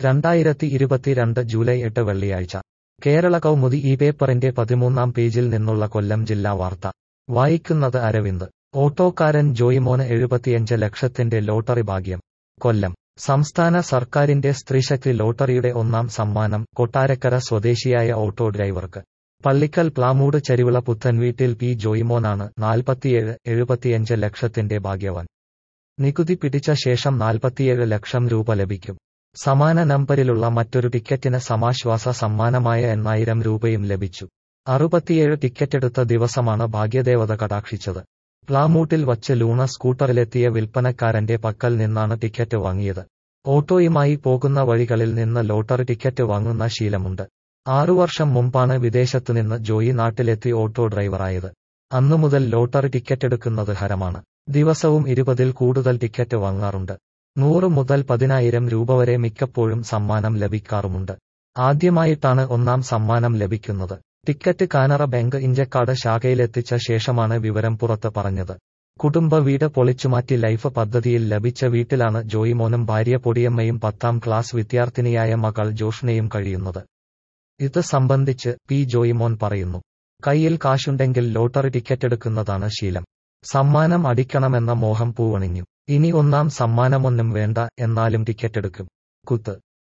2022 July 8 വെള്ളിയാഴ്ച കേരള കൗമുദി ഈ പേപ്പറിന്റെ 13-ാം പേജിൽ നിന്നുള്ള കൊല്ലം ജില്ലാ വാർത്ത വായിക്കുന്നത് അരവിന്ദ്. ഓട്ടോക്കാരൻ ജോയിമോന് 75 ലക്ഷത്തിന്റെ ലോട്ടറി ഭാഗ്യം. കൊല്ലം സംസ്ഥാന സർക്കാരിന്റെ സ്ത്രീശക്തി ലോട്ടറിയുടെ ഒന്നാം സമ്മാനം കൊട്ടാരക്കര സ്വദേശിയായ ഓട്ടോ ഡ്രൈവർക്ക്. പള്ളിക്കൽ പ്ലാമൂട് ചരിവിള പുത്തൻവീട്ടിൽ പി ജോയിമോനാണ് 75 ലക്ഷത്തിന്റെ ഭാഗ്യവാൻ. നികുതി പിടിച്ച ശേഷം 47 ലക്ഷം രൂപ ലഭിക്കും. സമാന നമ്പരിലുള്ള മറ്റൊരു ടിക്കറ്റിന് സമാശ്വാസ സമ്മാനമായ 8,000 രൂപയും ലഭിച്ചു. 67 ടിക്കറ്റെടുത്ത ദിവസമാണ് ഭാഗ്യദേവത കടാക്ഷിച്ചത്. പ്ലാമൂട്ടിൽ വച്ച് ലൂണ സ്കൂട്ടറിലെത്തിയ വിൽപ്പനക്കാരന്റെ പക്കൽ നിന്നാണ് ടിക്കറ്റ് വാങ്ങിയത്. ഓട്ടോയുമായി പോകുന്ന വഴികളിൽ നിന്ന് ലോട്ടറി ടിക്കറ്റ് വാങ്ങുന്ന ശീലമുണ്ട്. 6 വർഷം മുമ്പാണ് വിദേശത്തുനിന്ന് ജോയി നാട്ടിലെത്തി ഓട്ടോ ഡ്രൈവറായത്. അന്നുമുതൽ ലോട്ടറി ടിക്കറ്റെടുക്കുന്നത് ഹരമാണ്. ദിവസവും 20-ൽ കൂടുതൽ ടിക്കറ്റ് വാങ്ങാറുണ്ട്. 100 മുതൽ 10,000 രൂപ വരെ മിക്കപ്പോഴും സമ്മാനം ലഭിക്കാറുമുണ്ട്. ആദ്യമായിട്ടാണ് ഒന്നാം സമ്മാനം ലഭിക്കുന്നത്. ടിക്കറ്റ് കാനറ ബാങ്ക് ഇഞ്ചക്കാട് ശാഖയിലെത്തിച്ച ശേഷമാണ് വിവരം പുറത്ത് പറഞ്ഞത്. കുടുംബ വീട് പൊളിച്ചുമാറ്റി ലൈഫ് പദ്ധതിയിൽ ലഭിച്ച വീട്ടിലാണ് ജോയിമോനും ഭാര്യ പൊടിയമ്മയും 10ാം ക്ലാസ് വിദ്യാർത്ഥിനിയായ മകൾ ജോഷ്നയും കഴിയുന്നത്. ഇത് സംബന്ധിച്ച് പി ജോയിമോൻ പറയുന്നു. കയ്യിൽ കാശുണ്ടെങ്കിൽ ലോട്ടറി ടിക്കറ്റെടുക്കുന്നതാണ് ശീലം. സമ്മാനം അടിക്കണമെന്ന മോഹം പൂവണിഞ്ഞു. ഇനി ഒന്നാം സമ്മാനമൊന്നും വേണ്ട, എന്നാലും ടിക്കറ്റെടുക്കും. കുത്ത്